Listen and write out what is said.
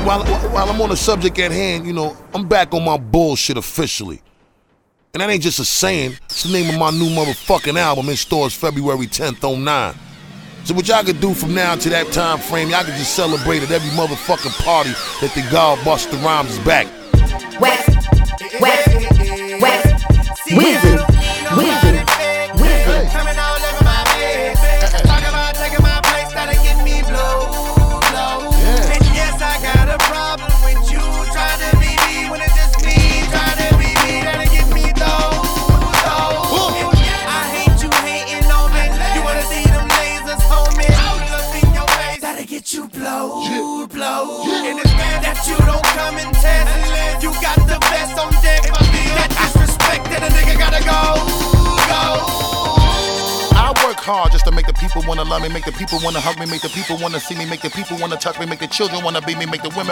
while I'm on the subject at hand, you know, I'm back on my bullshit officially. And that ain't just a saying, it's the name of my new motherfucking album in stores February 10th, 09. So what y'all could do from now to that time frame, y'all could just celebrate at every motherfucking party that the God Busta Rhymes is back. West, Wizard. Coming all over my bed. Talk about taking my place, that'll get me blow. And yes, I got a problem with you trying to be me when it's just me trying to be me. That'll get me though. I hate you hating on me. You wanna see them lasers, homie? Up in your face, that'll get you blow. And it's bad that you don't come and test. You got the best on deck. That disrespect that a nigga gotta go. I work hard just to make the people wanna love me, make the people wanna hug me, make the people wanna see me, make the people wanna touch me, make the children wanna be me, make the women